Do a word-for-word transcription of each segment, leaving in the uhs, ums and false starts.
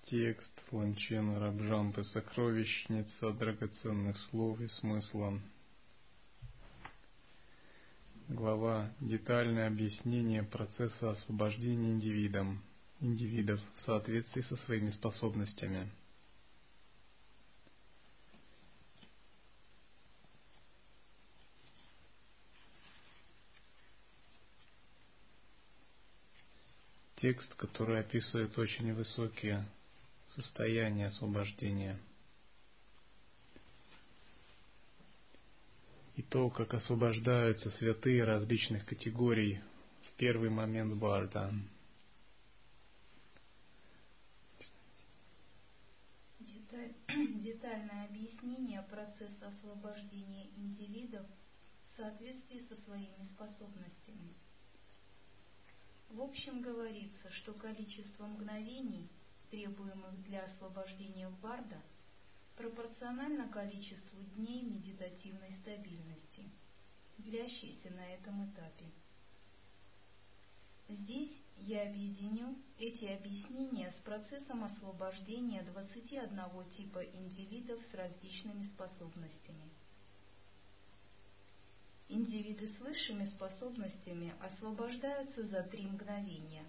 Текст Ланчена Рабджампы, сокровищница драгоценных слов и смысла. Глава. Детальное объяснение процесса освобождения индивидом, индивидов в соответствии со своими способностями. Текст, который описывает очень высокие состояния освобождения. И то, как освобождаются святые различных категорий в первый момент барда. Деталь, детальное объяснение процесса освобождения индивидов в соответствии со своими способностями. В общем, говорится, что количество мгновений, требуемых для освобождения барда, пропорционально количеству дней медитативной стабильности, длящейся на этом этапе. Здесь я объединю эти объяснения с процессом освобождения двадцати одного типа индивидов с различными способностями. Индивиды с высшими способностями освобождаются за три мгновения.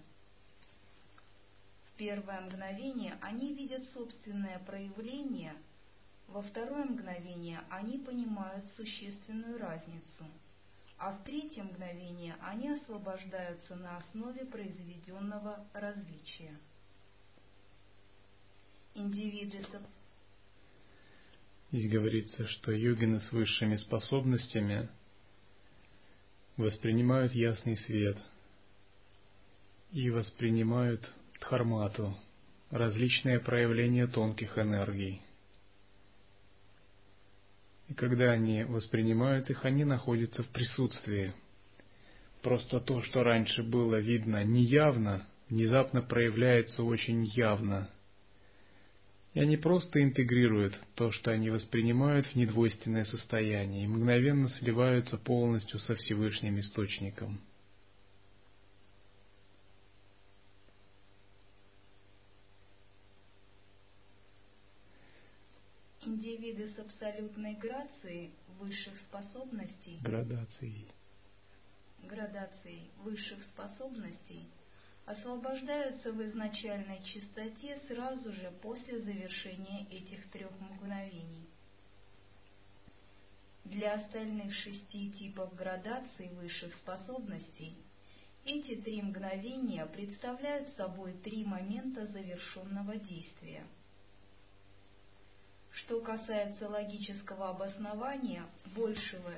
В первое мгновение они видят собственное проявление, во второе мгновение они понимают существенную разницу, а в третье мгновение они освобождаются на основе произведенного различия. Индивиды со... Здесь говорится, что йогины с высшими способностями воспринимают ясный свет и воспринимают дхармату, различные проявления тонких энергий. И когда они воспринимают их, они находятся в присутствии. Просто то, что раньше было видно неявно, внезапно проявляется очень явно. И они просто интегрируют то, что они воспринимают, в недвойственное состояние и мгновенно сливаются полностью со Всевышним Источником. Индивиды с абсолютной грацией высших способностей, Градацией. градацией высших способностей освобождаются в изначальной чистоте сразу же после завершения этих трех мгновений. Для остальных шести типов градаций высших способностей эти три мгновения представляют собой три момента завершенного действия. Что касается логического обоснования большего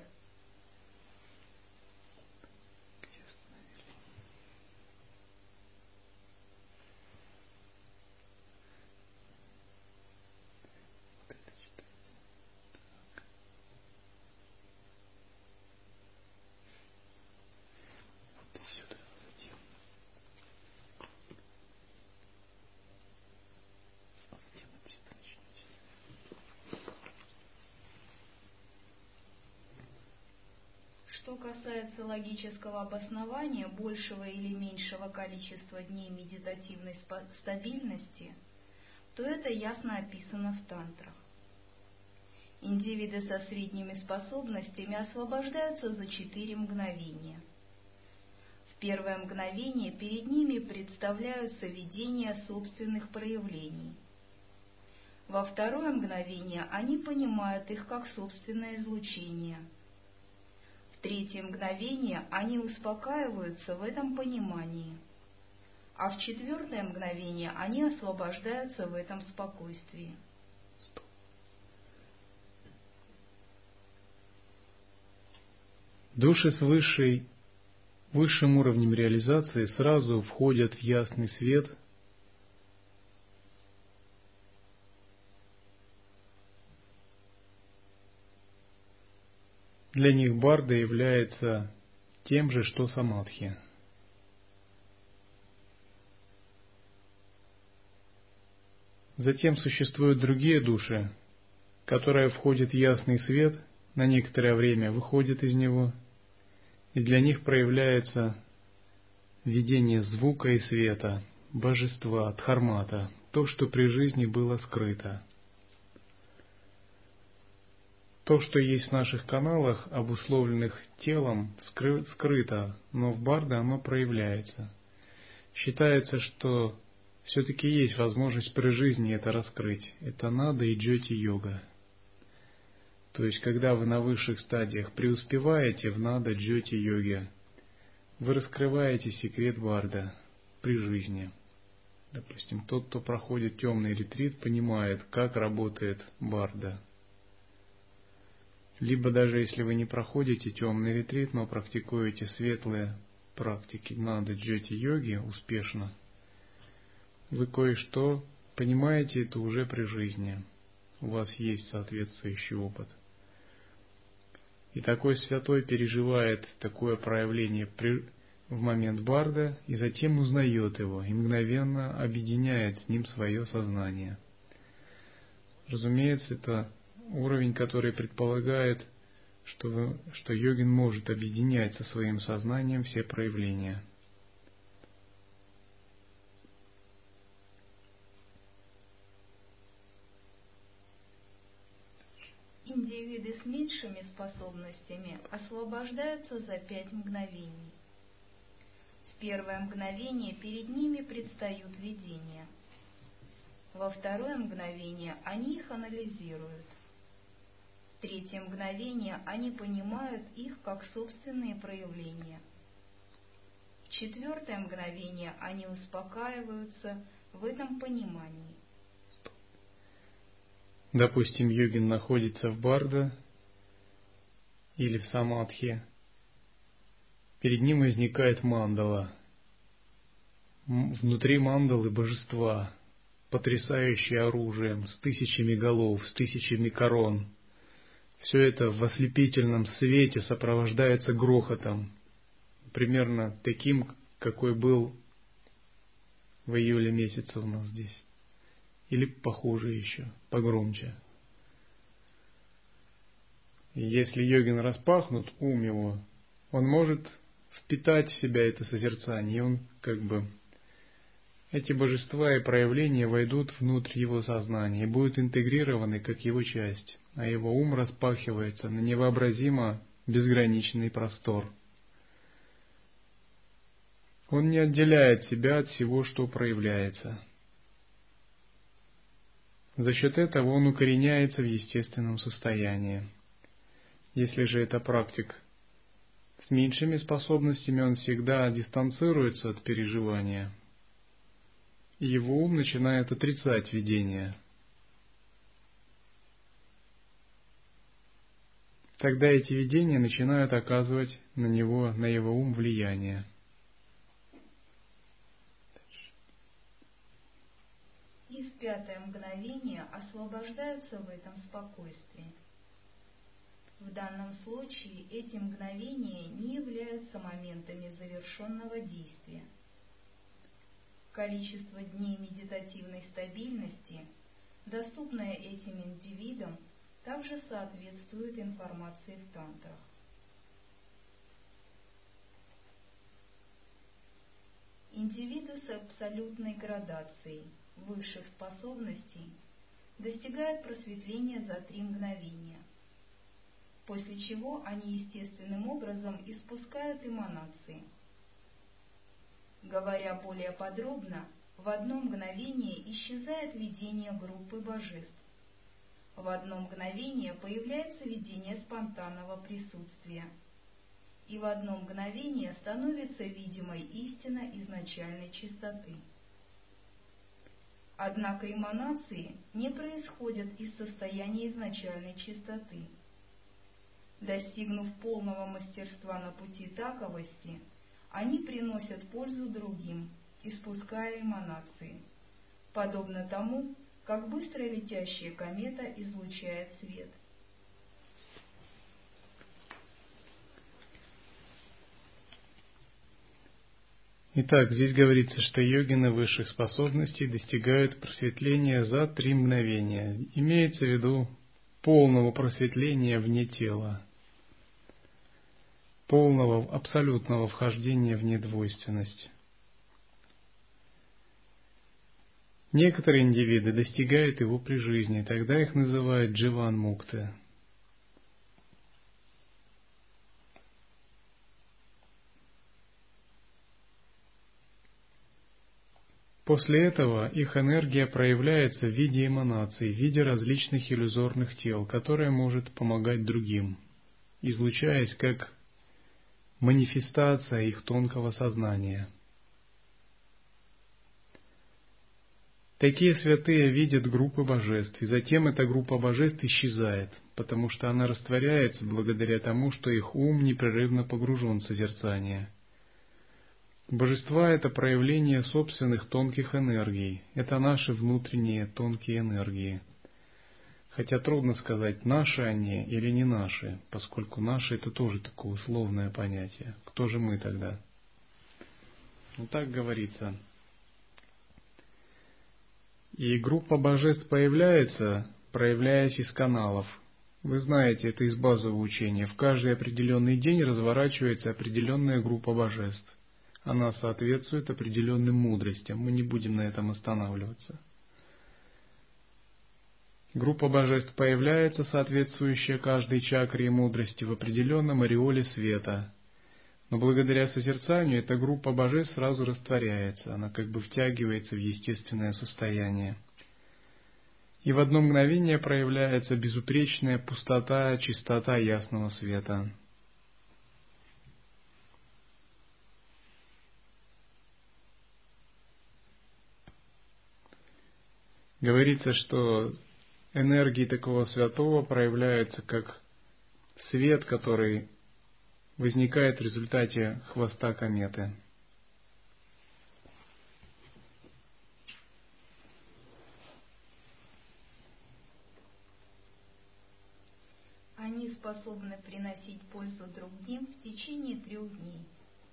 Что касается логического обоснования большего или меньшего количества дней медитативной стабильности, то это ясно описано в тантрах. Индивиды со средними способностями освобождаются за четыре мгновения. В первое мгновение перед ними представляются видения собственных проявлений. Во второе мгновение они понимают их как собственное излучение. В третье мгновение они успокаиваются в этом понимании, а в четвертое мгновение они освобождаются в этом спокойствии. Души с высшей, высшим уровнем реализации сразу входят в ясный свет, для них барда является тем же, что самадхи. Затем существуют другие души, которые входят в ясный свет, на некоторое время выходят из него, и для них проявляется видение звука и света, божества, дхармата, то, что при жизни было скрыто. То, что есть в наших каналах, обусловленных телом, скры- скрыто, но в барда оно проявляется. Считается, что все-таки есть возможность при жизни это раскрыть. Это нада и джьоти-йога. То есть, когда вы на высших стадиях преуспеваете в нада джьоти-йоге, вы раскрываете секрет барда при жизни. Допустим, тот, кто проходит темный ретрит, понимает, как работает барда. Либо даже если вы не проходите темный ретрит, но практикуете светлые практики нада джьоти-йоги успешно, вы кое-что понимаете это уже при жизни. У вас есть соответствующий опыт. И такой святой переживает такое проявление при, в момент барда и затем узнает его и мгновенно объединяет с ним свое сознание. Разумеется, это уровень, который предполагает, что, вы, что йогин может объединять со своим сознанием все проявления. Индивиды с меньшими способностями освобождаются за пять мгновений. В первое мгновение перед ними предстают видения. Во второе мгновение они их анализируют. В третье мгновение они понимают их как собственные проявления. В четвертое мгновение они успокаиваются в этом понимании. Допустим, йогин находится в барда или в самадхи. Перед ним возникает мандала. Внутри мандалы божества, потрясающее оружием, с тысячами голов, с тысячами корон. Все это в ослепительном свете сопровождается грохотом, примерно таким, какой был в июле месяце у нас здесь. Или похуже еще, погромче. И если йогин распахнут, ум его, он может впитать в себя это созерцание, и он как бы... Эти божества и проявления войдут внутрь его сознания и будут интегрированы как его часть, а его ум распахивается на невообразимо безграничный простор. Он не отделяет себя от всего, что проявляется. За счет этого он укореняется в естественном состоянии. Если же это практик с меньшими способностями, он всегда дистанцируется от переживания, и его ум начинает отрицать видение. Тогда эти видения начинают оказывать на него, на его ум влияние. И в пятое мгновение освобождаются в этом спокойствии. В данном случае эти мгновения не являются моментами завершенного действия. Количество дней медитативной стабильности, доступное этим индивидам, также соответствует информации в тантрах. Индивиды с абсолютной градацией высших способностей достигают просветления за три мгновения, после чего они естественным образом испускают эманации. Говоря более подробно, в одно мгновение исчезает видение группы божеств. В одно мгновение появляется видение спонтанного присутствия. И в одно мгновение становится видимой истина изначальной чистоты. Однако эманации не происходят из состояния изначальной чистоты. Достигнув полного мастерства на пути таковости, они приносят пользу другим, испуская эманации, подобно тому, как быстро летящая комета излучает свет. Итак, здесь говорится, что йогины высших способностей достигают просветления за три мгновения. Имеется в виду полного просветления вне тела, полного абсолютного вхождения в недвойственность. Некоторые индивиды достигают его при жизни, тогда их называют дживан-мукты. После этого их энергия проявляется в виде эманаций, в виде различных иллюзорных тел, которые может помогать другим, излучаясь как манифестация их тонкого сознания. Такие святые видят группы божеств, и затем эта группа божеств исчезает, потому что она растворяется благодаря тому, что их ум непрерывно погружен в созерцание. Божества — это проявление собственных тонких энергий, это наши внутренние тонкие энергии. Хотя трудно сказать, наши они или не наши, поскольку наши — это тоже такое условное понятие. Кто же мы тогда? Ну так говорится. И группа божеств появляется, проявляясь из каналов. Вы знаете, это из базового учения. В каждый определенный день разворачивается определенная группа божеств. Она соответствует определенным мудростям. Мы не будем на этом останавливаться. Группа божеств появляется, соответствующая каждой чакре и мудрости, в определенном ореоле света. Но благодаря созерцанию эта группа божеств сразу растворяется, она как бы втягивается в естественное состояние. И в одно мгновение проявляется безупречная пустота, чистота ясного света. Говорится, что энергии такого святого проявляются как свет, который возникает в результате хвоста кометы. Они способны приносить пользу другим в течение трех дней.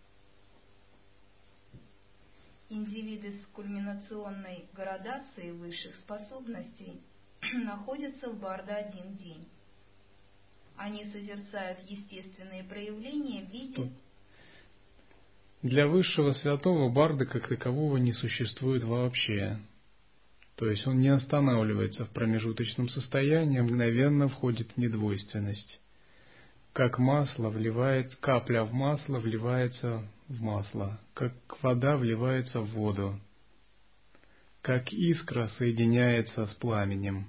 Индивиды с кульминационной градацией высших способностей находятся в барда один день. Они созерцают естественные проявления в виде... Для высшего святого барда как такового не существует вообще. То есть он не останавливается в промежуточном состоянии, а мгновенно входит в недвойственность. Как масло вливает, капля в масло вливается в масло, как вода вливается в воду, как искра соединяется с пламенем.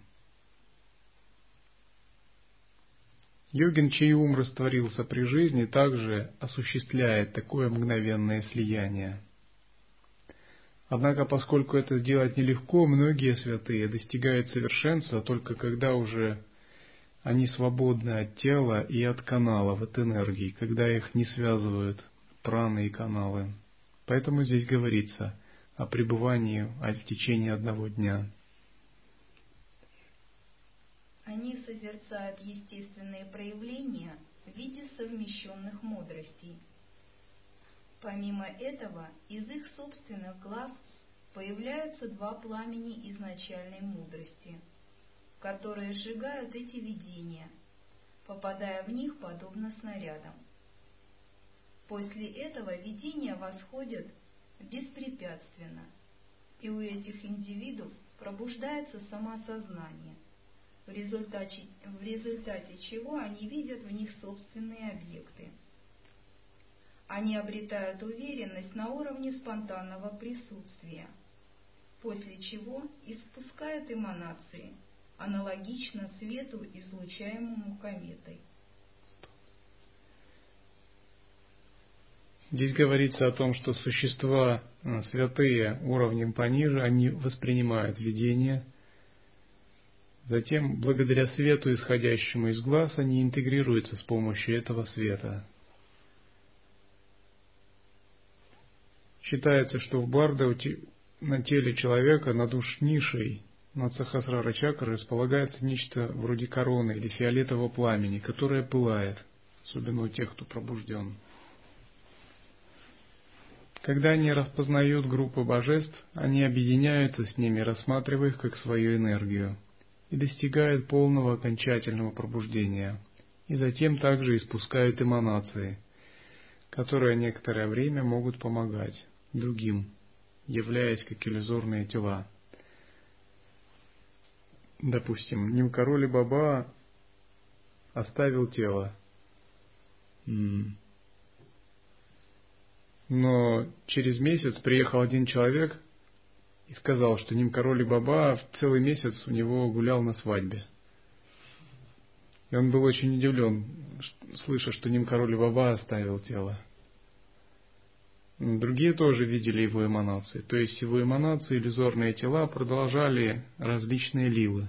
Йогин, чей ум растворился при жизни, также осуществляет такое мгновенное слияние. Однако, поскольку это сделать нелегко, многие святые достигают совершенства только когда уже они свободны от тела и от каналов, от энергии, когда их не связывают праны и каналы. Поэтому здесь говорится о пребывании в течение одного дня. Они созерцают естественные проявления в виде совмещенных мудростей. Помимо этого, из их собственных глаз появляются два пламени изначальной мудрости, которые сжигают эти видения, попадая в них подобно снарядам. После этого видения восходят беспрепятственно, и у этих индивидов пробуждается самосознание, в результате, в результате чего они видят в них собственные объекты. Они обретают уверенность на уровне спонтанного присутствия, после чего испускают эманации, аналогично свету, излучаемому кометой. Здесь говорится о том, что существа святые уровнем пониже, они воспринимают видение. Затем, благодаря свету, исходящему из глаз, они интегрируются с помощью этого света. Считается, что в барда на теле человека над ушнишей, над сахасрара чакрой располагается нечто вроде короны или фиолетового пламени, которое пылает, особенно у тех, кто пробужден. Когда они распознают группы божеств, они объединяются с ними, рассматривая их как свою энергию, и достигают полного окончательного пробуждения, и затем также испускают эманации, которые некоторое время могут помогать другим, являясь как иллюзорные тела. допустим, Нимкароли Баба оставил тело. Но через месяц приехал один человек и сказал, что Нимкароли Баба в целый месяц у него гулял на свадьбе. И он был очень удивлен, слыша, что Нимкароли Баба оставил тело. Другие тоже видели его эманации. То есть его эманации, иллюзорные тела, продолжали различные лилы.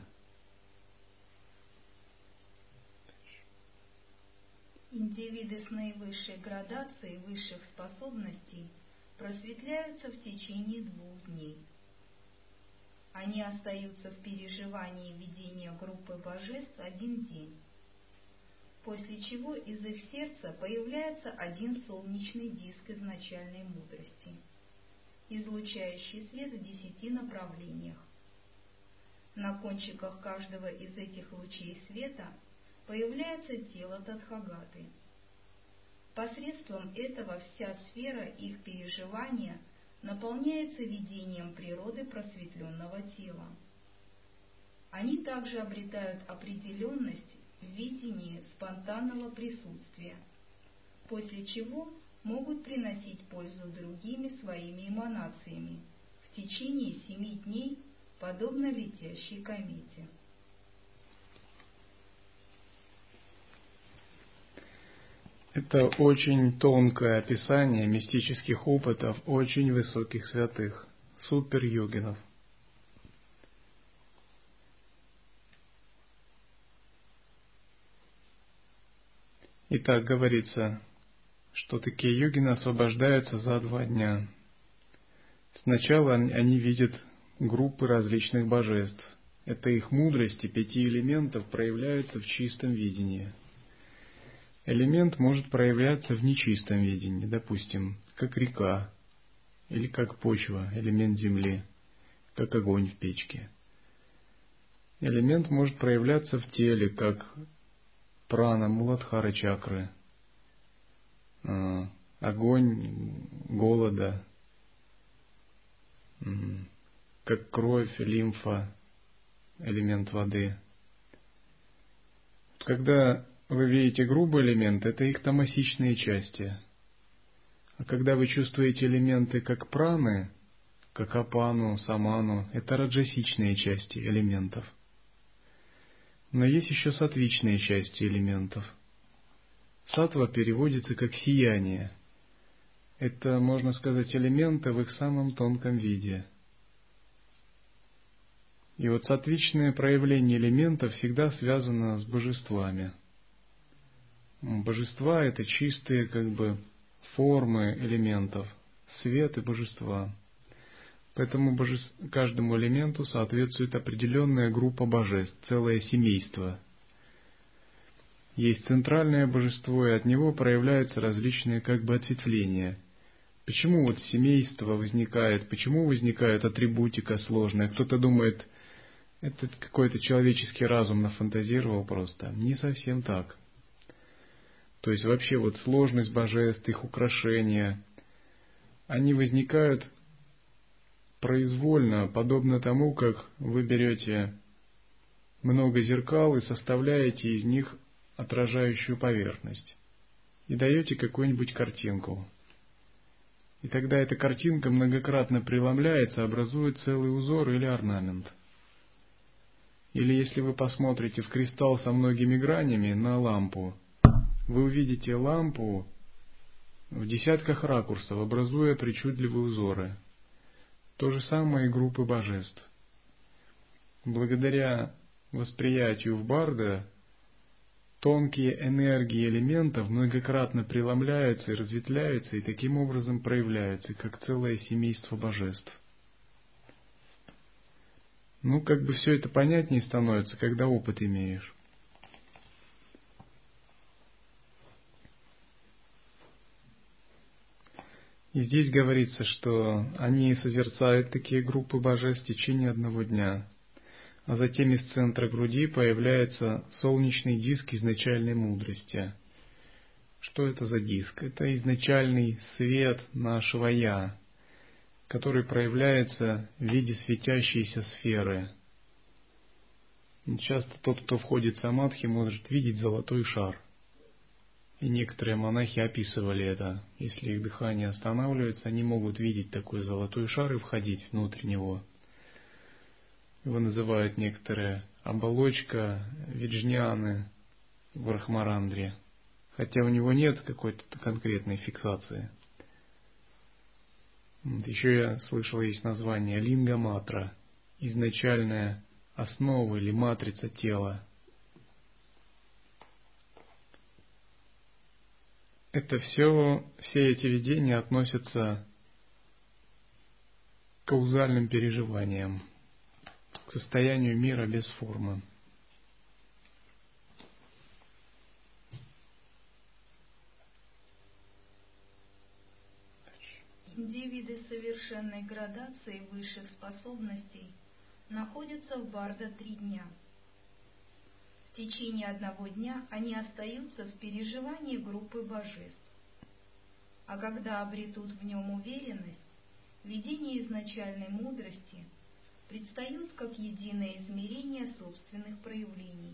Индивиды с наивысшей градацией высших способностей просветляются в течение двух дней. Они остаются в переживании видения группы божеств один день, после чего из их сердца появляется один солнечный диск изначальной мудрости, излучающий свет в десяти направлениях. На кончиках каждого из этих лучей света появляется тело Тадхагаты. Посредством этого вся сфера их переживания наполняется видением природы просветленного тела. Они также обретают определенность в видении спонтанного присутствия, после чего могут приносить пользу другими своими эманациями в течение семи дней, подобно летящей комете. Это очень тонкое описание мистических опытов очень высоких святых, супер-йогинов. Итак, говорится, что такие йогины освобождаются за два дня. Сначала они видят группы различных божеств. Это их мудрость и пяти элементов проявляются в чистом видении. Элемент может проявляться в нечистом видении, допустим, как река, или как почва, элемент земли, как огонь в печке. Элемент может проявляться в теле, как прана, муладхара чакры, огонь голода, как кровь, лимфа, элемент воды. Когда вы видите грубый элемент, это их тамасичные части. А когда вы чувствуете элементы как праны, как апану, саману, это раджасичные части элементов. Но есть еще сатвичные части элементов. Сатва переводится как сияние. Это, можно сказать, элементы в их самом тонком виде. И вот сатвичное проявление элементов всегда связано с божествами. Божества — это чистые как бы формы элементов, свет и божества. Поэтому божеств... каждому элементу соответствует определенная группа божеств, целое семейство. Есть центральное божество, и от него проявляются различные как бы ответвления. Почему вот семейство возникает, почему возникает атрибутика сложная? Кто-то думает, это какой-то человеческий разум нафантазировал просто. Не совсем так. То есть вообще вот сложность божеств, их украшения, они возникают произвольно, подобно тому, как вы берете много зеркал и составляете из них отражающую поверхность и даете какую-нибудь картинку. И тогда эта картинка многократно преломляется, образует целый узор или орнамент. Или если вы посмотрите в кристалл со многими гранями на лампу, вы увидите лампу в десятках ракурсов, образуя причудливые узоры. То же самое и группы божеств. Благодаря восприятию в барда тонкие энергии элементов многократно преломляются и разветвляются, и таким образом проявляются, как целое семейство божеств. Ну, как бы все это понятнее становится, когда опыт имеешь. И здесь говорится, что они созерцают такие группы божеств в течение одного дня, а затем из центра груди появляется солнечный диск изначальной мудрости. Что это за диск? Это изначальный свет нашего «Я», который проявляется в виде светящейся сферы. Часто тот, кто входит в самадхи, может видеть золотой шар. И некоторые монахи описывали это. Если их дыхание останавливается, они могут видеть такой золотой шар и входить внутрь него. Его называют некоторые оболочка виджняны в Брахмарандре, хотя у него нет какой-то конкретной фиксации. Еще я слышал, есть название линга матра, изначальная основа или матрица тела. Это все, все эти видения относятся к каузальным переживаниям, к состоянию мира без формы. Индивиды совершенной градации высших способностей находятся в Барда три дня. В течение одного дня они остаются в переживании группы божеств. А когда обретут в нем уверенность, видения изначальной мудрости предстают как единое измерение собственных проявлений.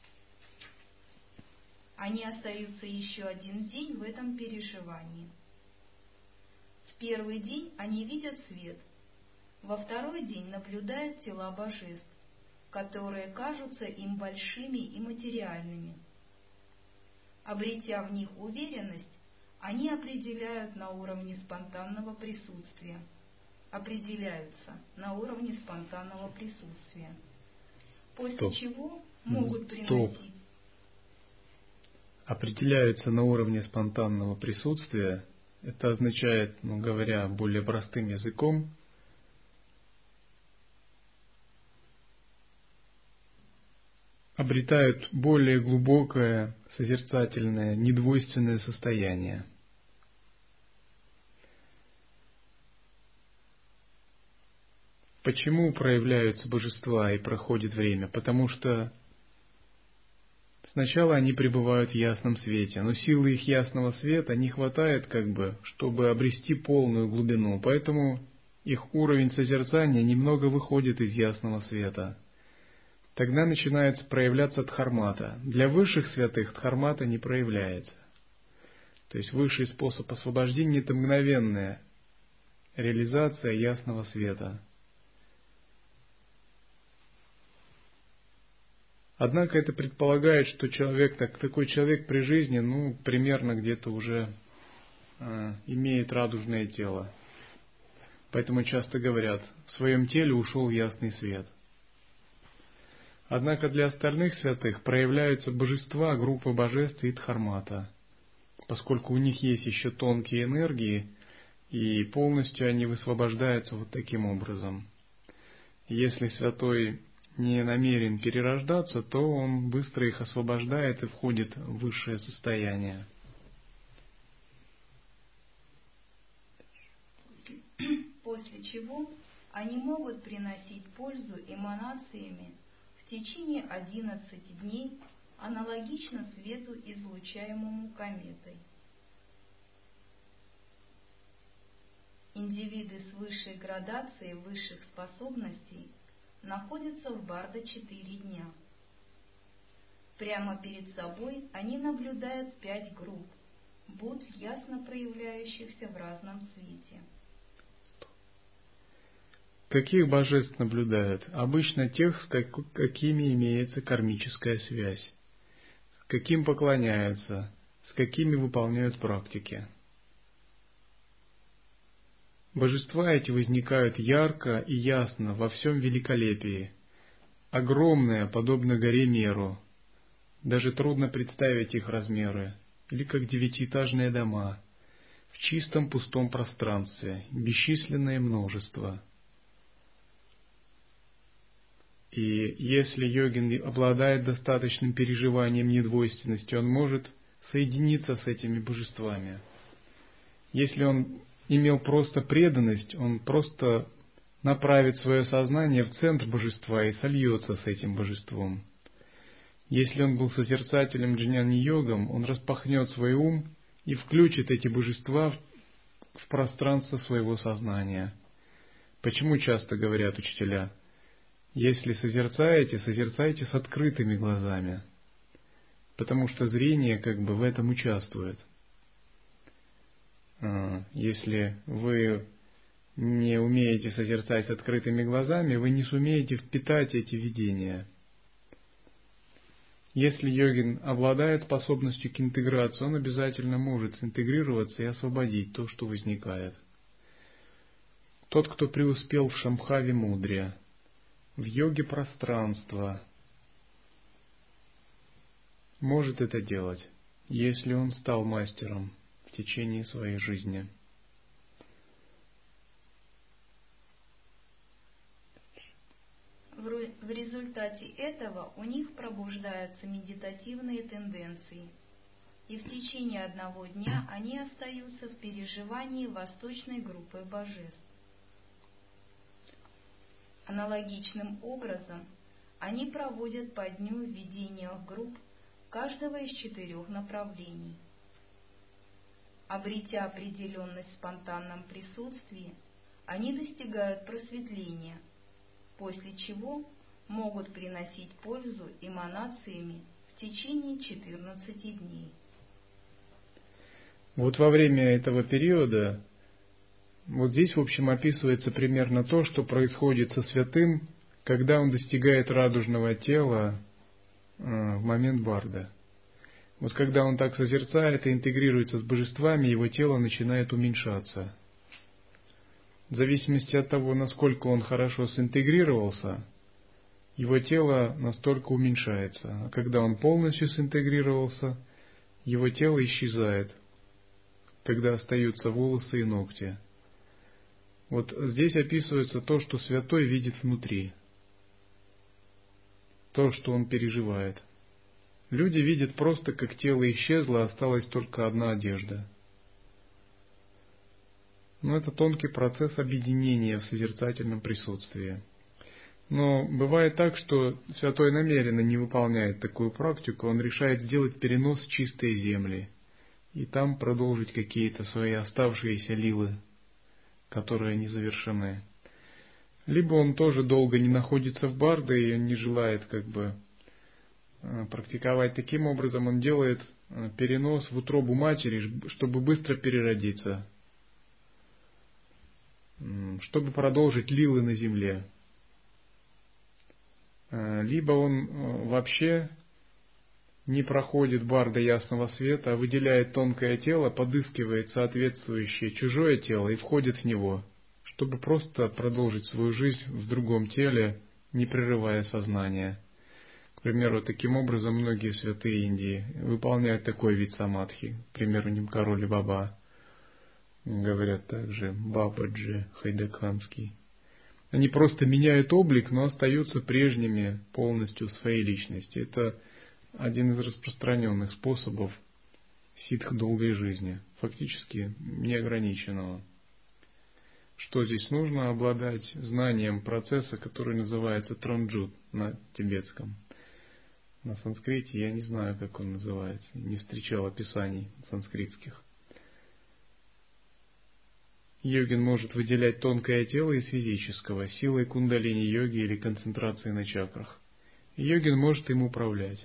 Они остаются еще один день в этом переживании. В первый день они видят свет, во второй день наблюдают тела божеств, которые кажутся им большими и материальными. Обретя в них уверенность, они определяют на уровне спонтанного присутствия. Определяются на уровне спонтанного присутствия. После Стоп. чего могут Стоп. приносить... Определяются на уровне спонтанного присутствия. Это означает, ну, говоря более простым языком, обретают более глубокое, созерцательное, недвойственное состояние. Почему проявляются божества и проходит время? Потому что сначала они пребывают в ясном свете, но силы их ясного света не хватает, как бы, чтобы обрести полную глубину, поэтому их уровень созерцания немного выходит из ясного света. Тогда начинает проявляться дхармата. Для высших святых дхармата не проявляется. То есть высший способ освобождения – это мгновенная реализация ясного света. Однако это предполагает, что человек, так, такой человек при жизни, ну, примерно где-то уже э, имеет радужное тело. Поэтому часто говорят, в своем теле ушел ясный свет. Однако для остальных святых проявляются божества, группы божеств и дхармата, поскольку у них есть еще тонкие энергии, и полностью они высвобождаются вот таким образом. Если святой не намерен перерождаться, то он быстро их освобождает и входит в высшее состояние. После чего они могут приносить пользу эманациями в течение одиннадцати дней, аналогично свету, излучаемому кометой. Индивиды с высшей градацией высших способностей находятся в Барда четыре дня. Прямо перед собой они наблюдают пять групп, будь ясно проявляющихся в разном цвете. Каких божеств наблюдают? Обычно тех, с как, какими имеется кармическая связь, с каким поклоняются, с какими выполняют практики. Божества эти возникают ярко и ясно во всем великолепии, огромные, подобно горе Меру. Даже трудно представить их размеры, или как девятиэтажные дома, в чистом пустом пространстве, бесчисленное множество. И если йогин обладает достаточным переживанием недвойственности, он может соединиться с этими божествами. Если он имел просто преданность, он просто направит свое сознание в центр божества и сольется с этим божеством. Если он был созерцателем джняни-йогом, он распахнет свой ум и включит эти божества в пространство своего сознания. Почему часто говорят учителя: Если созерцаете, созерцайте с открытыми глазами, потому что зрение как бы в этом участвует. Если вы не умеете созерцать с открытыми глазами, вы не сумеете впитать эти видения. Если йогин обладает способностью к интеграции, он обязательно может синтегрироваться и освободить то, что возникает. Тот, кто преуспел в Шамбхави мудре, в йоге пространства, может это делать, если он стал мастером в течение своей жизни. В результате этого у них пробуждаются медитативные тенденции, и в течение одного дня они остаются в переживании восточной группы божеств. Аналогичным образом они проводят по дню в видениях групп каждого из четырех направлений. Обретя определенность в спонтанном присутствии, они достигают просветления, после чего могут приносить пользу эманациями в течение четырнадцати дней. Вот во время этого периода, вот здесь, в общем, описывается примерно то, что происходит со святым, когда он достигает радужного тела в момент барда. Вот когда он так созерцает и интегрируется с божествами, его тело начинает уменьшаться. В зависимости от того, насколько он хорошо синтегрировался, его тело настолько уменьшается. А когда он полностью синтегрировался, его тело исчезает, когда остаются волосы и ногти. Вот здесь описывается то, что святой видит внутри, то, что он переживает. Люди видят просто, как тело исчезло, осталась только одна одежда. Но это тонкий процесс объединения в созерцательном присутствии. Но бывает так, что святой намеренно не выполняет такую практику, он решает сделать перенос в чистые земли и там продолжить какие-то свои оставшиеся лилы, которые не завершены. Либо он тоже долго не находится в барде, и он не желает как бы практиковать таким образом, он делает перенос в утробу матери, чтобы быстро переродиться, чтобы продолжить лилы на земле. Либо он вообще не проходит барда ясного света, а выделяет тонкое тело, подыскивает соответствующее чужое тело и входит в него, чтобы просто продолжить свою жизнь в другом теле, не прерывая сознание. К примеру, таким образом многие святые Индии выполняют такой вид самадхи. К примеру, Нимкароли Баба, говорят также Бабаджи Хайдаканский. Они просто меняют облик, но остаются прежними полностью в своей личности. Это один из распространенных способов ситх долгой жизни, фактически неограниченного. Что здесь нужно? Обладать знанием процесса, который называется транджут на тибетском. На санскрите я не знаю, как он называется, не встречал описаний санскритских. Йогин может выделять тонкое тело из физического силой кундалини-йоги или концентрации на чакрах. И йогин может им управлять.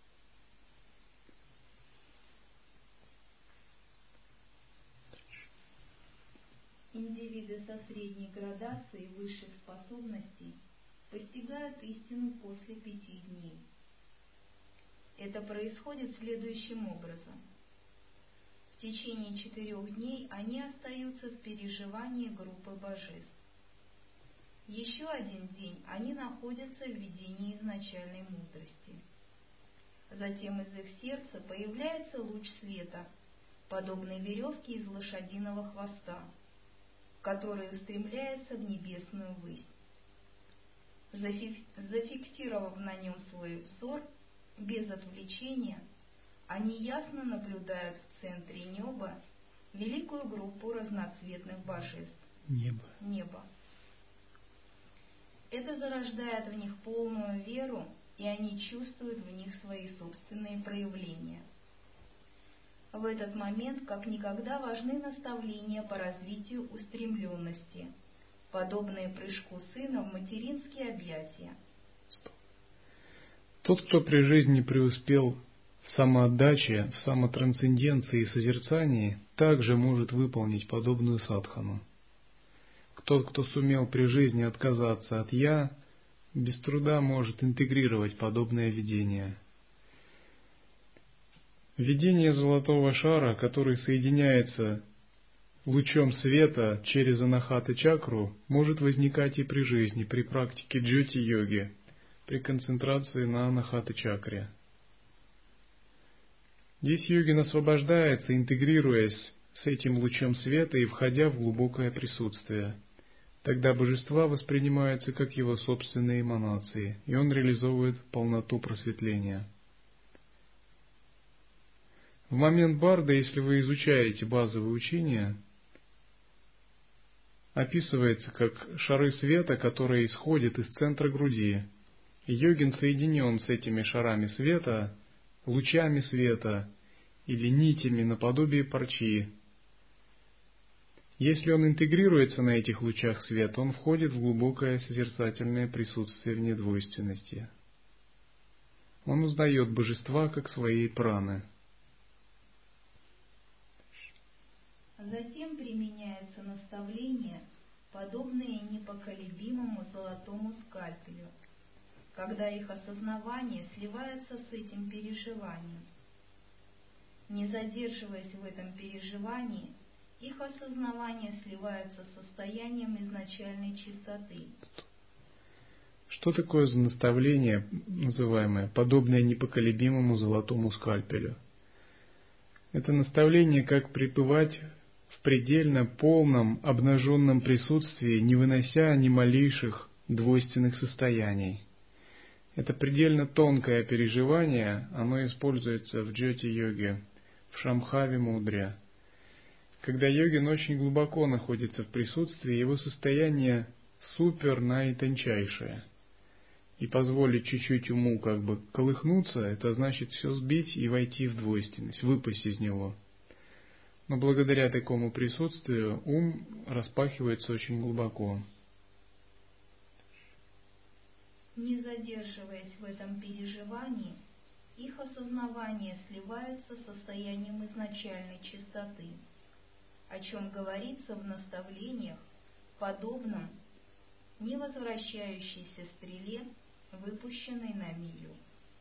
Индивиды со средней градацией высших способностей постигают истину после пяти дней. Это происходит следующим образом. В течение четырех дней они остаются в переживании группы божеств. Еще один день они находятся в видении изначальной мудрости. Затем из их сердца появляется луч света, подобный веревке из лошадиного хвоста, который устремляется в небесную высь. Зафиксировав на нем свой взор, без отвлечения, они ясно наблюдают в центре неба великую группу разноцветных божеств. Небо. Небо. Это зарождает в них полную веру, и они чувствуют в них свои собственные проявления. В этот момент как никогда важны наставления по развитию устремленности, подобные прыжку сына в материнские объятия. Тот, кто при жизни преуспел в самоотдаче, в самотрансценденции и созерцании, также может выполнить подобную садхану. Тот, кто сумел при жизни отказаться от «я», без труда может интегрировать подобное видение. Видение золотого шара, который соединяется лучом света через анахата-чакру, может возникать и при жизни, при практике джьоти-йоги, при концентрации на анахата-чакре. Здесь йогин освобождается, интегрируясь с этим лучом света и входя в глубокое присутствие. Тогда божества воспринимаются как его собственные эманации, и он реализовывает полноту просветления. В момент барда, если вы изучаете базовые учения, описывается как шары света, которые исходят из центра груди. И йогин соединен с этими шарами света, лучами света или нитями наподобие парчи. Если он интегрируется на этих лучах света, он входит в глубокое созерцательное присутствие в недвойственности. Он узнает божества как свои праны. Затем применяется наставление, подобное непоколебимому золотому скальпелю, когда их осознавание сливается с этим переживанием. Не задерживаясь в этом переживании, их осознавание сливается с состоянием изначальной чистоты. Что такое за наставление, называемое, подобное непоколебимому золотому скальпелю? Это наставление, как пребывать в предельно полном обнаженном присутствии, не вынося ни малейших двойственных состояний. Это предельно тонкое переживание, оно используется в джьоти-йоге, в шамхави-мудре. Когда йогин очень глубоко находится в присутствии, его состояние супер наитончайшее. И позволить чуть-чуть уму как бы колыхнуться, это значит все сбить и войти в двойственность, выпасть из него. Но благодаря такому присутствию ум распахивается очень глубоко. Не задерживаясь в этом переживании, их осознавание сливается с состоянием изначальной чистоты, о чем говорится в наставлениях, подобном невозвращающейся стреле, выпущенной на милю.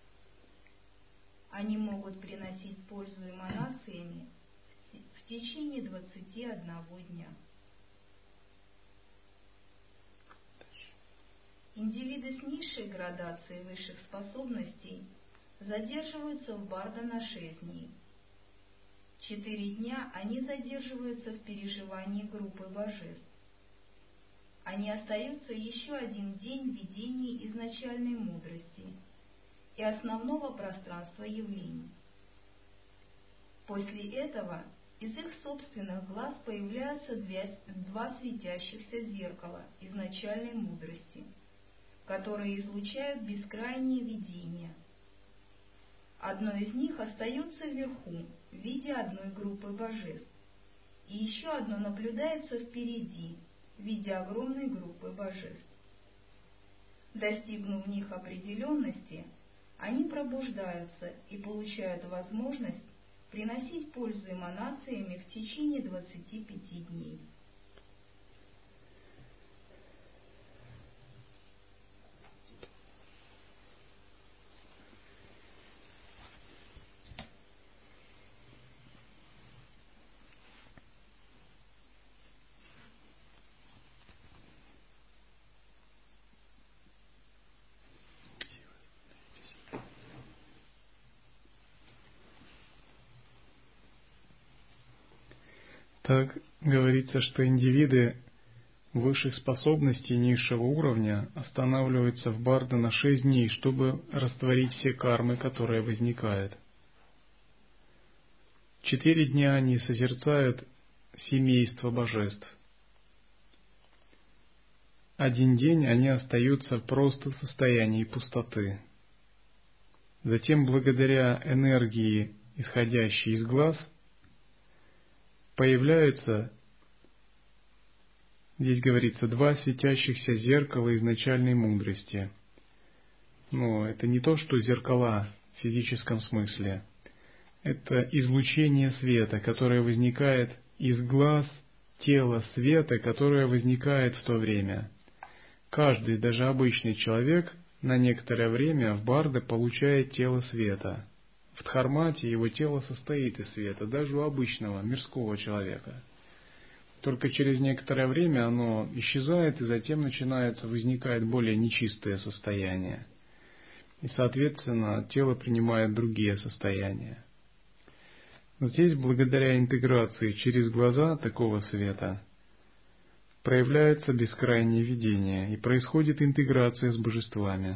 Они могут приносить пользу эманациями в течение двадцати одного дня. Индивиды с низшей градацией высших способностей задерживаются в барда на шесть дней. Четыре дня они задерживаются в переживании группы божеств. Они остаются еще один день в видении изначальной мудрости и основного пространства явлений. После этого из их собственных глаз появляются два светящихся зеркала изначальной мудрости, которые излучают бескрайние видения. Одно из них остается вверху, в виде одной группы божеств, и еще одно наблюдается впереди, в виде огромной группы божеств. Достигнув в них определенности, они пробуждаются и получают возможность приносить пользу эманациями в течение двадцати пяти дней. Так говорится, что индивиды высших способностей низшего уровня останавливаются в барда на шесть дней, чтобы растворить все кармы, которые возникают. Четыре дня они созерцают семейство божеств. Один день они остаются просто в состоянии пустоты. Затем, благодаря энергии, исходящей из глаз, появляются Здесь говорится «два светящихся зеркала изначальной мудрости». Но это не то, что зеркала в физическом смысле. Это излучение света, которое возникает из глаз тела света, которое возникает в то время. Каждый, даже обычный человек, на некоторое время в барда получает тело света. В дхармате его тело состоит из света, даже у обычного мирского человека. Только через некоторое время оно исчезает, и затем начинается, возникает более нечистое состояние. И, соответственно, тело принимает другие состояния. Но здесь, благодаря интеграции через глаза такого света, проявляется бескрайнее видение, и происходит интеграция с божествами.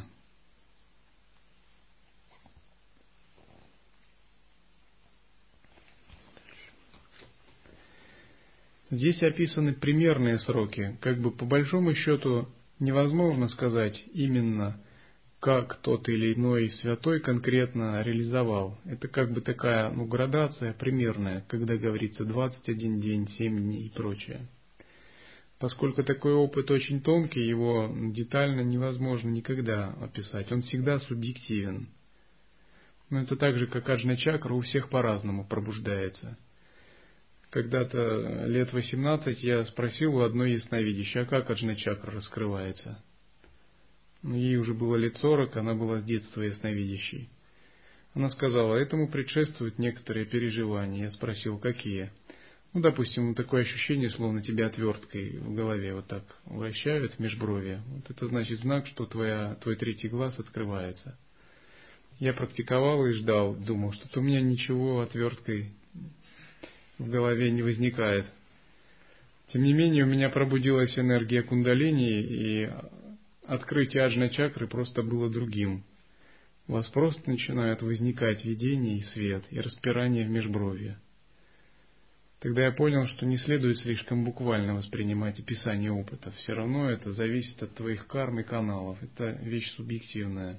Здесь описаны примерные сроки. Как бы по большому счету невозможно сказать именно, как тот или иной святой конкретно реализовал. Это как бы такая ну, градация примерная, когда говорится двадцать один день, семь дней и прочее. Поскольку такой опыт очень тонкий, его детально невозможно никогда описать. Он всегда субъективен. Но это так же, как аджна-чакра у всех по-разному пробуждается. Когда-то лет восемнадцать я спросил у одной ясновидящей, а как аджна-чакра раскрывается? Ей уже было лет сорок, она была с детства ясновидящей. Она сказала, этому предшествуют некоторые переживания. Я спросил, какие? Ну, допустим, такое ощущение, словно тебя отверткой в голове вот так вращают в межброви. Вот это значит знак, что твоя, твой третий глаз открывается. Я практиковал и ждал, думал, что-то у меня ничего отверткой в голове не возникает. Тем не менее, у меня пробудилась энергия кундалини, и открытие аджна-чакры просто было другим. У вас просто начинают возникать видение и свет, и распирание в межбровье. Тогда я понял, что не следует слишком буквально воспринимать описание опыта. Все равно это зависит от твоих карм и каналов. Это вещь субъективная.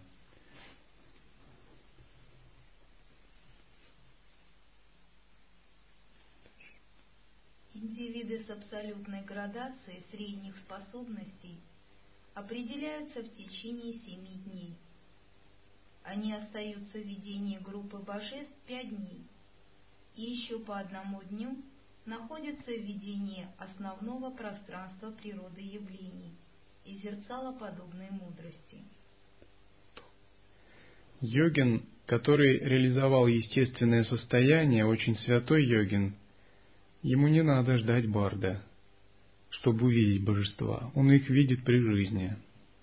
Индивиды с абсолютной градацией средних способностей определяются в течение семи дней. Они остаются в видении группы божеств пять дней, и еще по одному дню находятся в видении основного пространства природы явлений и зерцалоподобной мудрости. Йогин, который реализовал естественное состояние, очень святой йогин, ему не надо ждать барда, чтобы увидеть божества. Он их видит при жизни.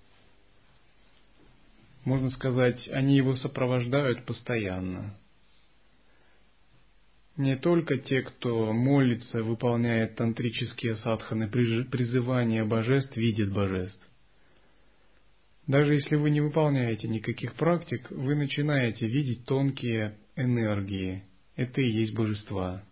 Можно сказать, они его сопровождают постоянно. Не только те, кто молится, выполняет тантрические садханы, призывания божеств, видят божеств. Даже если вы не выполняете никаких практик, вы начинаете видеть тонкие энергии. Это и есть божества.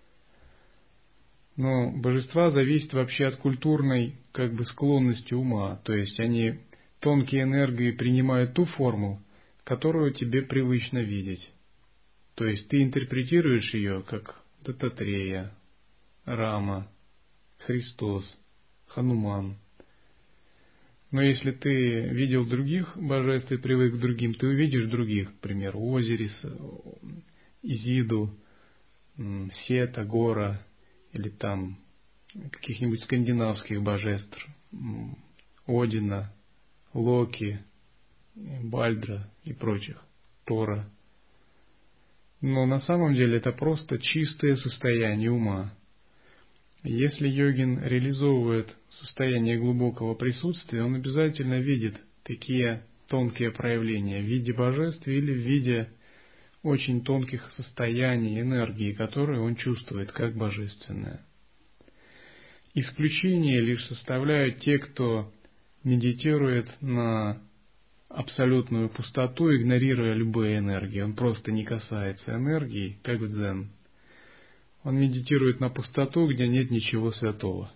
Но божества зависят вообще от культурной как бы склонности ума. То есть они, тонкие энергии, принимают ту форму, которую тебе привычно видеть. То есть ты интерпретируешь ее как Даттатрея, Рама, Христос, Хануман. Но если ты видел других божеств и привык к другим, ты увидишь других, к примеру, Озирис, Изиду, Сета, Гора, или там каких-нибудь скандинавских божеств, Одина, Локи, Бальдра и прочих, Тора. Но на самом деле это просто чистое состояние ума. Если йогин реализовывает состояние глубокого присутствия, он обязательно видит такие тонкие проявления в виде божеств или в виде очень тонких состояний, энергии, которые он чувствует как божественное. Исключение лишь составляют те, кто медитирует на абсолютную пустоту, игнорируя любые энергии. Он просто не касается энергии, как в дзен. Он медитирует на пустоту, где нет ничего святого.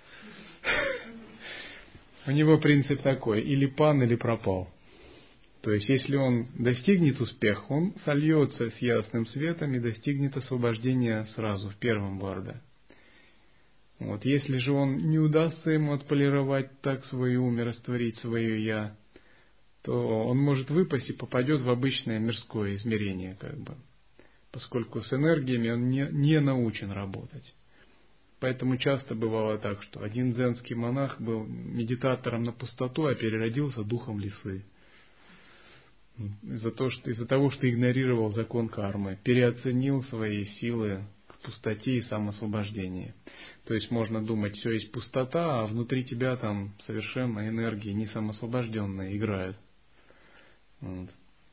У него принцип такой: или пан, или пропал. То есть, если он достигнет успеха, он сольется с ясным светом и достигнет освобождения сразу, в первом барда. Вот. Если же он не удастся ему отполировать так свой ум и растворить свое «я», то он может выпасть и попадет в обычное мирское измерение, как бы, поскольку с энергиями он не, не научен работать. Поэтому часто бывало так, что один дзенский монах был медитатором на пустоту, а переродился духом лисы. Из-за того, что, из-за того, что игнорировал закон кармы, переоценил свои силы к пустоте и самоосвобождению. То есть можно думать, все есть пустота, а внутри тебя там совершенно энергии не самоосвобожденные играют. Вот.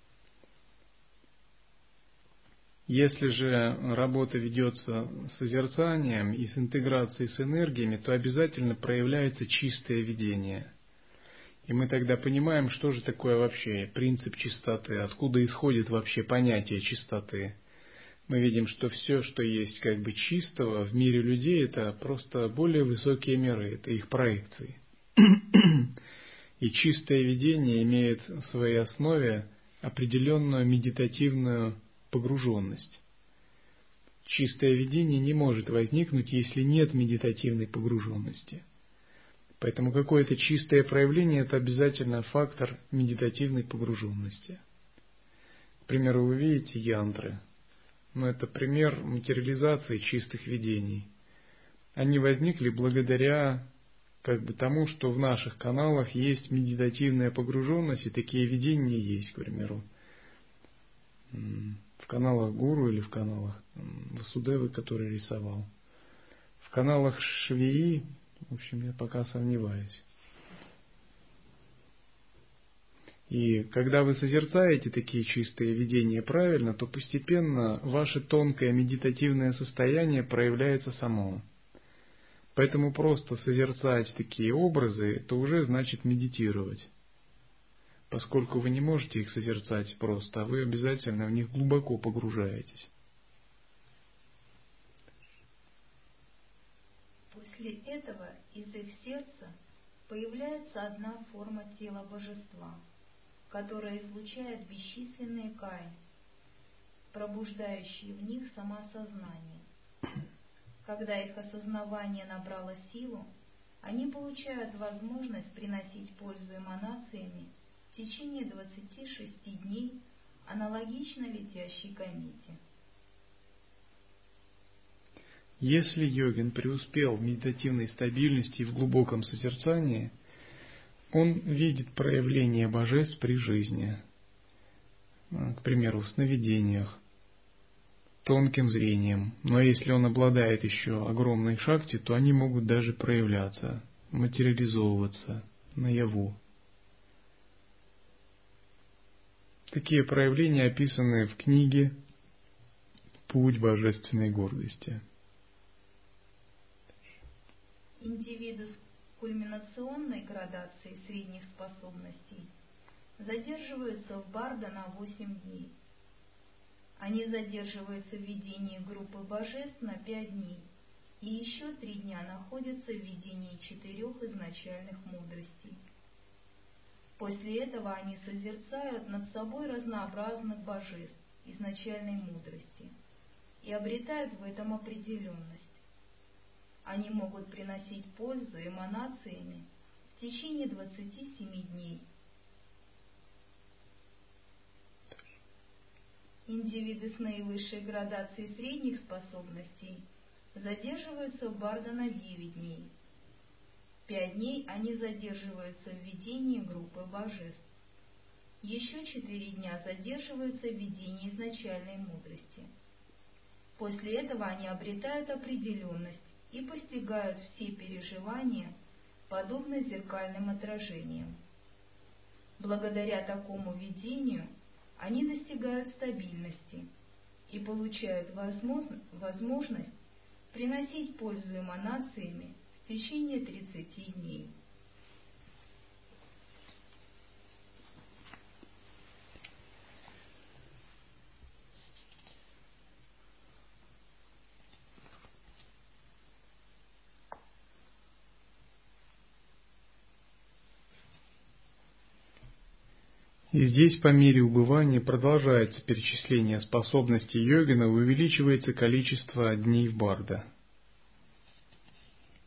Если же работа ведется с созерцанием и с интеграцией с энергиями, то обязательно проявляется чистое видение. И мы тогда понимаем, что же такое вообще принцип чистоты, откуда исходит вообще понятие чистоты. Мы видим, что все, что есть как бы чистого в мире людей, это просто более высокие миры, это их проекции. И чистое видение имеет в своей основе определенную медитативную погруженность. Чистое видение не может возникнуть, если нет медитативной погруженности. Поэтому какое-то чистое проявление – это обязательно фактор медитативной погруженности. К примеру, вы видите янтры. Но это пример материализации чистых видений. Они возникли благодаря как бы тому, что в наших каналах есть медитативная погруженность, и такие видения есть, к примеру, в каналах Гуру или в каналах Васудевы, который рисовал. В каналах Швеи, в общем, я пока сомневаюсь. И когда вы созерцаете такие чистые видения правильно, то постепенно ваше тонкое медитативное состояние проявляется само. Поэтому просто созерцать такие образы, это уже значит медитировать. Поскольку вы не можете их созерцать просто, а вы обязательно в них глубоко погружаетесь. После этого из их сердца появляется одна форма тела божества, которая излучает бесчисленные кай, пробуждающие в них самоосознание. Когда их осознавание набрало силу, они получают возможность приносить пользу эманациями в течение двадцати шести дней, аналогично летящей комете. Если йогин преуспел в медитативной стабильности и в глубоком созерцании, он видит проявление божеств при жизни, к примеру, в сновидениях, тонким зрением. Но если он обладает еще огромной шакти, то они могут даже проявляться, материализовываться наяву. Такие проявления описаны в книге «Путь божественной гордости». Индивиды с кульминационной градацией средних способностей задерживаются в Барда на восемь дней. Они задерживаются в видении группы божеств на пять дней, и еще три дня находятся в видении четырех изначальных мудростей. После этого они созерцают над собой разнообразных божеств изначальной мудрости и обретают в этом определенность. Они могут приносить пользу эманациями в течение двадцати семи дней. Индивиды с наивысшей градацией средних способностей задерживаются в Барда на девять дней. Пять дней они задерживаются в видении группы божеств. Еще четыре дня задерживаются в видении изначальной мудрости. После этого они обретают определенность и постигают все переживания, подобно зеркальным отражениям. Благодаря такому видению они достигают стабильности и получают возможность приносить пользу эманациями в течение тридцати дней. И здесь по мере убывания продолжается перечисление способностей йогина, увеличивается количество дней в Барда.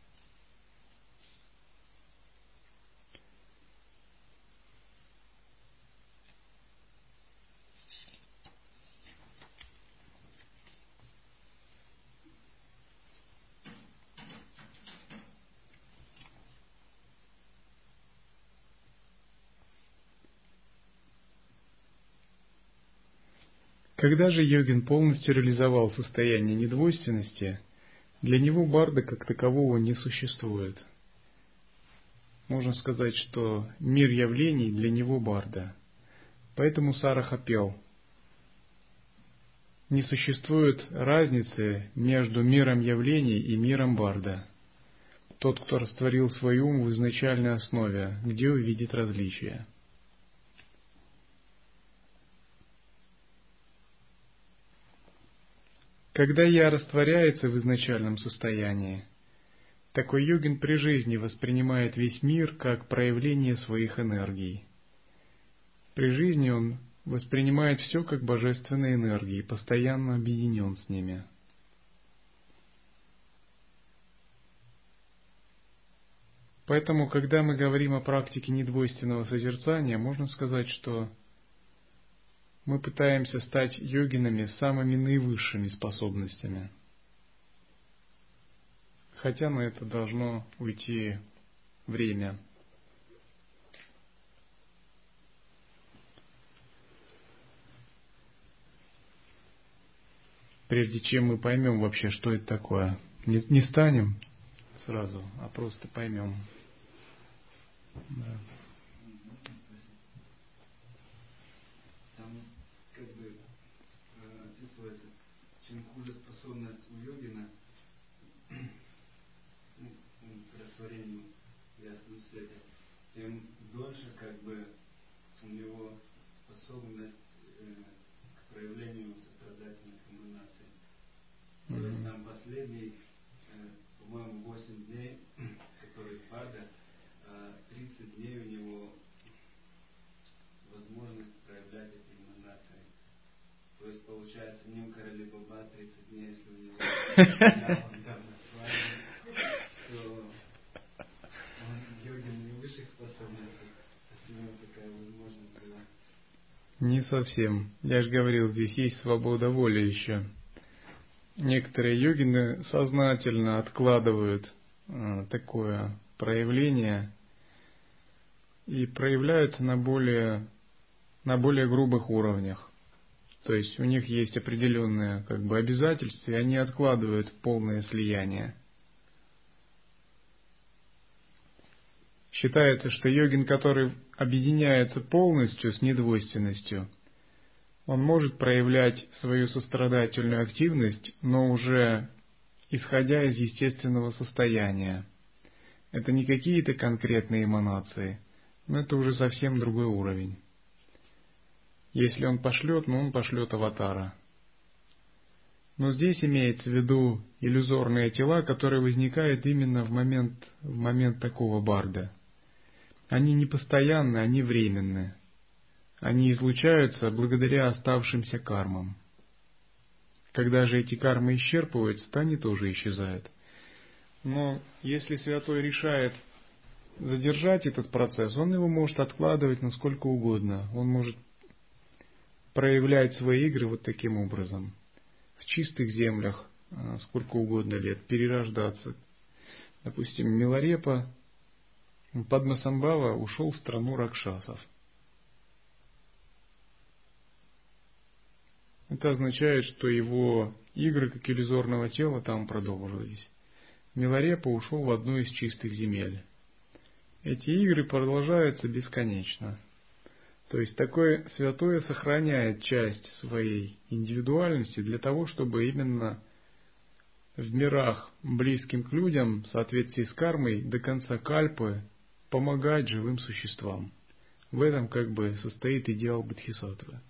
Когда же йогин полностью реализовал состояние недвойственности, для него барда как такового не существует. Можно сказать, что мир явлений для него барда. Поэтому Сараха пел: не существует разницы между миром явлений и миром барда. Тот, кто растворил свой ум в изначальной основе, где увидит различия. Когда я растворяется в изначальном состоянии, такой йогин при жизни воспринимает весь мир как проявление своих энергий. При жизни он воспринимает все как божественные энергии и постоянно объединен с ними. Поэтому, когда мы говорим о практике недвойственного созерцания, можно сказать, что мы пытаемся стать йогинами с самыми наивысшими способностями. Хотя на это должно уйти время. Прежде чем мы поймем вообще, что это такое. Не, не станем сразу, а просто поймем. Да. Там как бы описывается, чем хуже способность у йогина ну, к растворению в ясном свете, тем дольше как бы у него способность э, к проявлению сострадательных эманаций. То mm-hmm. есть там последний, э, по-моему, восемь дней, который пада, э, тридцать дней у него возможность проявлять эти эманации. То есть получается Ним Короли Баба тридцать дней, если у него он там то он йогин не высших способностей, если у него такая возможность была. Не совсем. Я же говорил, здесь есть свобода воли еще. Некоторые йогины сознательно откладывают э, такое проявление и проявляются на более, на более грубых уровнях. То есть у них есть определенные как бы обязательства, и они откладывают полное слияние. Считается, что йогин, который объединяется полностью с недвойственностью, он может проявлять свою сострадательную активность, но уже исходя из естественного состояния. Это не какие-то конкретные эманации, но это уже совсем другой уровень. Если он пошлет, ну он пошлет аватара. Но здесь имеется в виду иллюзорные тела, которые возникают именно в момент, в момент такого барда. Они не постоянны, они временны. Они излучаются благодаря оставшимся кармам. Когда же эти кармы исчерпываются, то они тоже исчезают. Но если святой решает задержать этот процесс, он его может откладывать насколько угодно. Он может проявлять свои игры вот таким образом. В чистых землях сколько угодно лет, перерождаться. Допустим, Миларепа, Падмасамбхава ушел в страну ракшасов. Это означает, что его игры как иллюзорного тела там продолжились. Миларепа ушел в одну из чистых земель. Эти игры продолжаются бесконечно. То есть такое святое сохраняет часть своей индивидуальности для того, чтобы именно в мирах, близким к людям, в соответствии с кармой, до конца кальпы помогать живым существам. В этом как бы состоит идеал бодхисаттвы.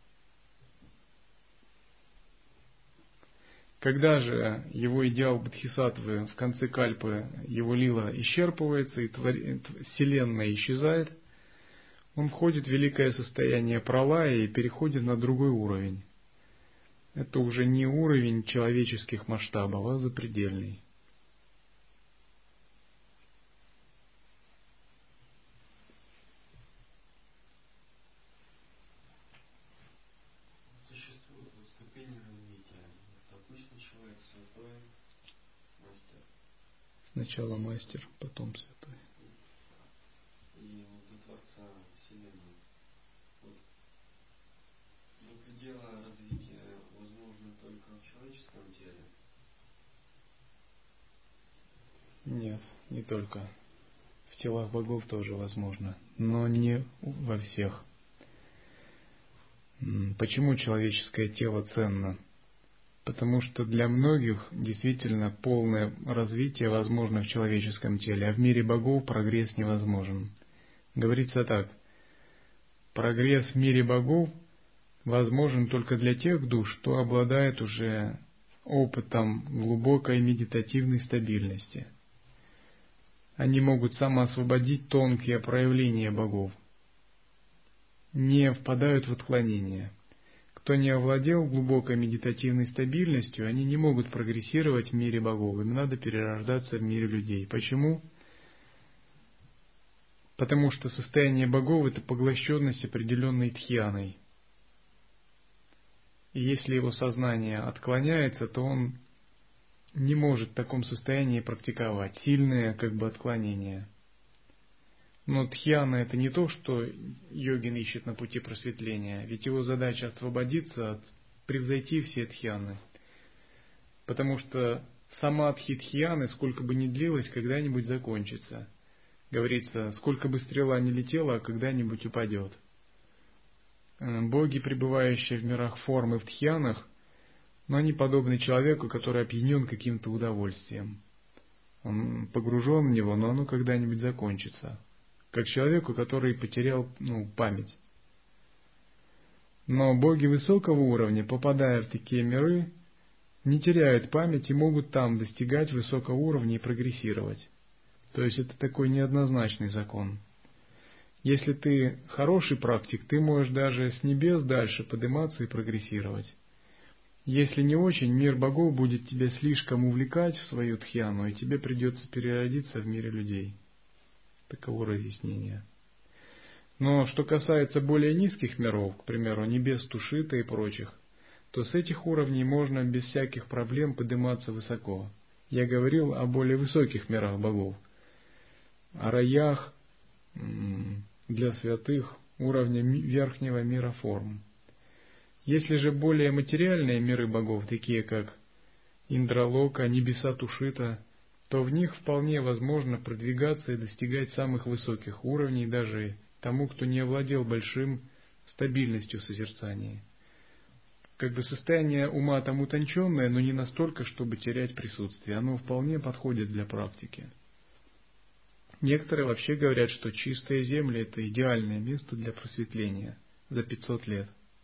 Когда же его идеал бодхисаттвы в конце кальпы, его лила исчерпывается и твори, вселенная исчезает, он входит в великое состояние пралая и переходит на другой уровень. Это уже не уровень человеческих масштабов, а запредельный. Существуют вот ступени развития. Обычный человек, святой, мастер. Сначала мастер, потом святой. И вот до Творца Вселенной. Вот до предела развития Нет, не только. В телах богов тоже возможно, но не во всех. Почему человеческое тело ценно? Потому что для многих действительно полное развитие возможно в человеческом теле, а в мире богов прогресс невозможен. Говорится так: прогресс в мире богов возможен только для тех душ, кто обладает уже опытом глубокой медитативной стабильности. Они могут самоосвободить тонкие проявления богов, не впадают в отклонения. Кто не овладел глубокой медитативной стабильностью, они не могут прогрессировать в мире богов, им надо перерождаться в мире людей. Почему? Потому что состояние богов – это поглощенность определенной дхьяной. И если его сознание отклоняется, то он не может в таком состоянии практиковать. Сильное как бы отклонение. Но дхьяна – это не то, что йогин ищет на пути просветления, ведь его задача освободиться, от, превзойти все дхьяны. Потому что самадхи дхьяны, сколько бы ни длилось, когда-нибудь закончится. Говорится, сколько бы стрела ни летела, а когда-нибудь упадет. Боги, пребывающие в мирах формы в дхьянах, но они подобны человеку, который опьянен каким-то удовольствием. Он погружен в него, но оно когда-нибудь закончится. Как человеку, который потерял ну, память. Но боги высокого уровня, попадая в такие миры, не теряют память и могут там достигать высокого уровня и прогрессировать. То есть это такой неоднозначный закон. Если ты хороший практик, ты можешь даже с небес дальше подниматься и прогрессировать. Если не очень, мир богов будет тебя слишком увлекать в свою дхьяну, и тебе придется переродиться в мире людей. Таково разъяснение. Но что касается более низких миров, к примеру, небес Тушита и прочих, то с этих уровней можно без всяких проблем подниматься высоко. Я говорил о более высоких мирах богов, о раях для святых уровня верхнего мира форм. Если же более материальные миры богов, такие как Индралока, небеса Тушита, то в них вполне возможно продвигаться и достигать самых высоких уровней даже тому, кто не овладел большим стабильностью в созерцании. Как бы состояние ума там утонченное, но не настолько, чтобы терять присутствие. Оно вполне подходит для практики. Некоторые вообще говорят, что чистые земли – это идеальное место для просветления за пятьсот лет.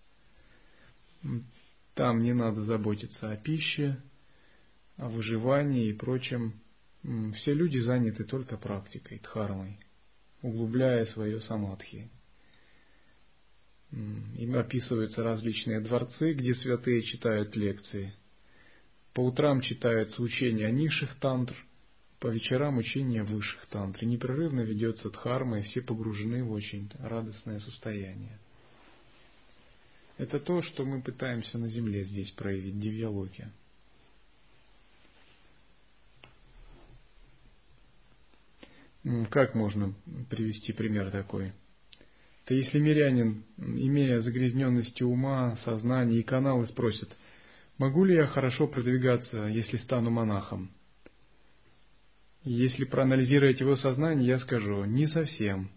Там не надо заботиться о пище, о выживании и прочем. Все люди заняты только практикой, дхармой, углубляя свое самадхи. Им описываются различные дворцы, где святые читают лекции. По утрам читаются учения о низших тантр, по вечерам учения высших тантр. И непрерывно ведется дхарма, и все погружены в очень радостное состояние. Это то, что мы пытаемся на земле здесь проявить, в Дивьялоке. Как можно привести пример такой? То если мирянин, имея загрязненности ума, сознания и каналы, спросит: могу ли я хорошо продвигаться, если стану монахом? Если проанализировать его сознание, я скажу: не совсем.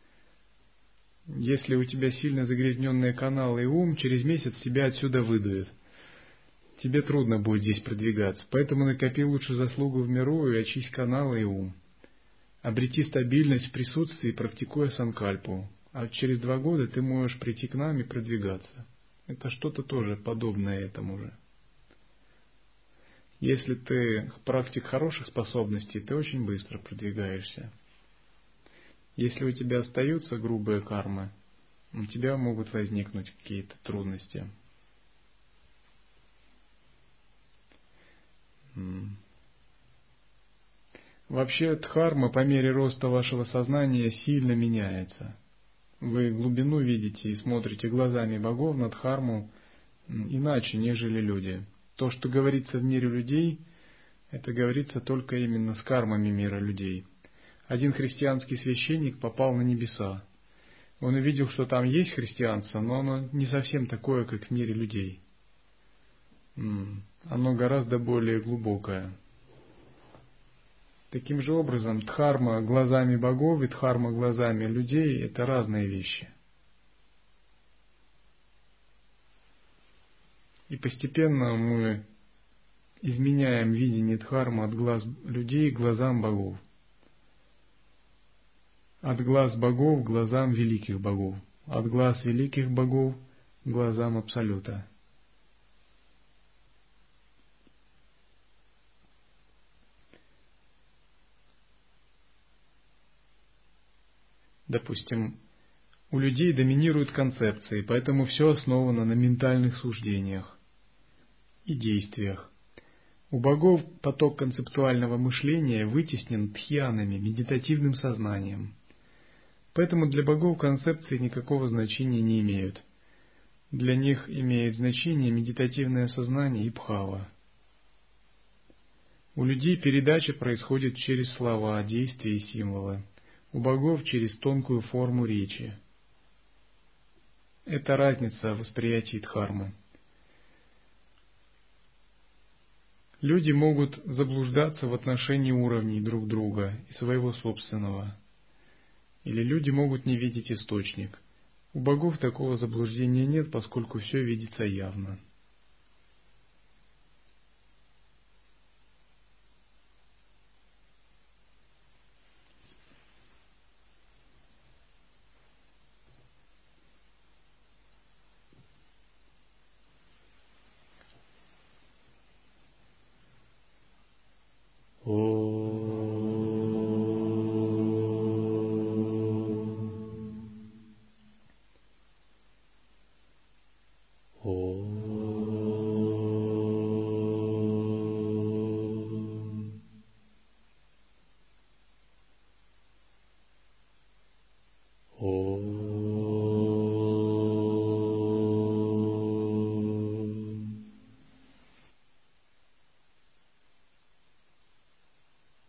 Если у тебя сильно загрязненные каналы и ум, через месяц тебя отсюда выдует. Тебе трудно будет здесь продвигаться, поэтому накопи лучше заслугу в миру и очисть каналы и ум. Обрети стабильность в присутствии, практикуя санкальпу. А через два года ты можешь прийти к нам и продвигаться. Это что-то тоже подобное этому же. Если ты практик хороших способностей, ты очень быстро продвигаешься. Если у тебя остаются грубые кармы, у тебя могут возникнуть какие-то трудности. Вообще дхарма по мере роста вашего сознания сильно меняется. Вы глубину видите и смотрите глазами богов на дхарму иначе, нежели люди. То, что говорится в мире людей, это говорится только именно с кармами мира людей. Один христианский священник попал на небеса. Он увидел, что там есть христианство, но оно не совсем такое, как в мире людей. Оно гораздо более глубокое. Таким же образом, дхарма глазами богов и дхарма глазами людей – это разные вещи. И постепенно мы изменяем видение дхармы от глаз людей к глазам богов. От глаз богов к глазам великих богов. От глаз великих богов к глазам Абсолюта. Допустим, у людей доминируют концепции, поэтому все основано на ментальных суждениях и действиях. У богов поток концептуального мышления вытеснен дхьянами, медитативным сознанием. Поэтому для богов концепции никакого значения не имеют. Для них имеет значение медитативное сознание и бхава. У людей передача происходит через слова, действия и символы. У богов через тонкую форму речи. Это разница в восприятии дхармы. Люди могут заблуждаться в отношении уровней друг друга и своего собственного. Или люди могут не видеть источник. У богов такого заблуждения нет, поскольку все видится явно. Oh.